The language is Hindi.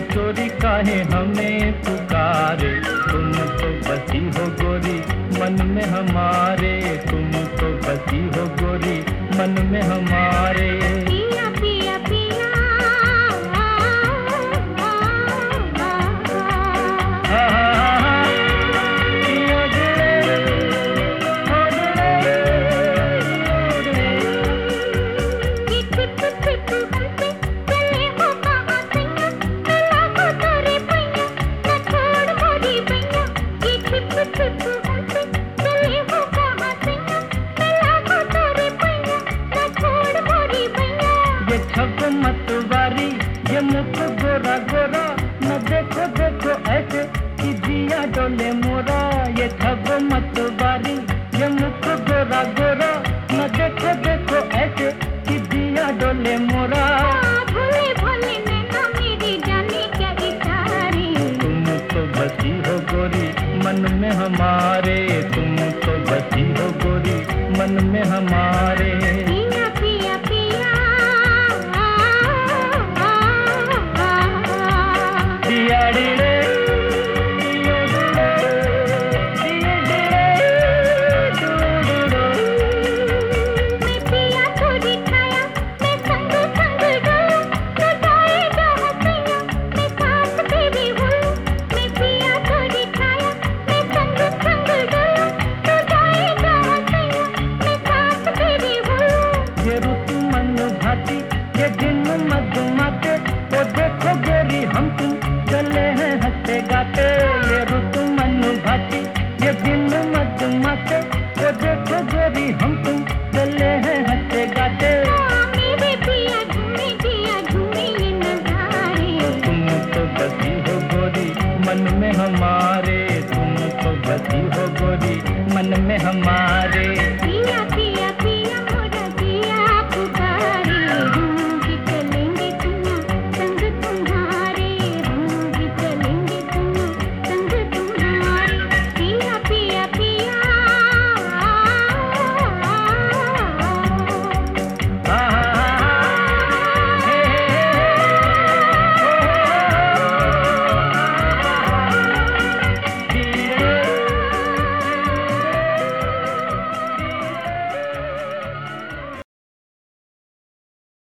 चोरी काहे हमें पुकारे। तुम तो बसी हो गोरी मन में हमारे, तुम तो बसी हो गोरी मन में हमारे। पिया पिया पिया मतवारी ये मुख गोरा गोरा, न देखो देखो ऐसे कि जिया डोले मोरा। ये ठग मतवारी ये मुख गोरा गोरा, न देखो देखो ऐसे कि जिया डोले मोरा। भोले भोले नैना मेरी जाने क्या इशारे। तुम तो बसी हो गोरी मन में हमारे, तुम तो बसी हो गोरी मन में हमारे। पिया पिया पिया ये दिन मधुमाते, वो देखो गोरी हम तुम चले हैं हंसते गाते। ये ऋतु मनु भाती ये दिन मधुमाते, वो देखो गोरी हम तुम चले हैं हंसते गाते। मेरे पिया झूमे ये नजारे। तुम तो बसी हो गोरी मन में हमारे, तुम तो बसी हो गोरी मन में हमारे।